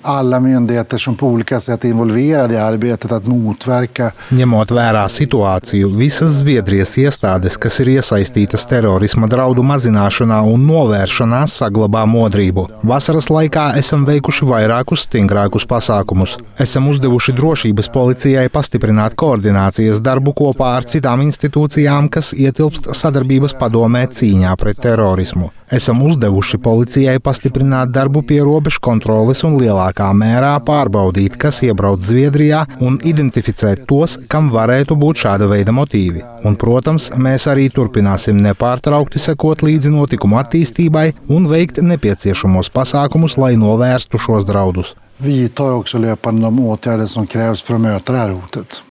alla myndigheter som på olika sätt är involverade i arbetet att motverka. Ņemot vērā situāciju, visas Zviedrijas iestādes, kas ir iesaistītas terorisma draudu mazināšanā un novēršanā, saglabā modrību. Vasaras laikā esam veikuši vairākus stingrākus pasākumus. Esam uzdevuši drošības policijai pastiprināt koordinācijas darbu kopā ar citām institūcijām, kas ietilpst sadarbības padomē cīņā pret terorismu. Esam uzdevuši policijai pastiprināt darbu pie robežu kontroles un lielākā mērā pārbaudīt, kas iebrauc Zviedrijā un identificēt tos, kam varētu būt šāda veida motīvi. Un, protams, mēs arī turpināsim nepārtraukti sekot līdzi notikumu attīstībai un veikt nepieciešamos pasākumus, lai novērstu šos draudus. Vi tar också löpande de åtgärder som krävs för att möta det här hotet.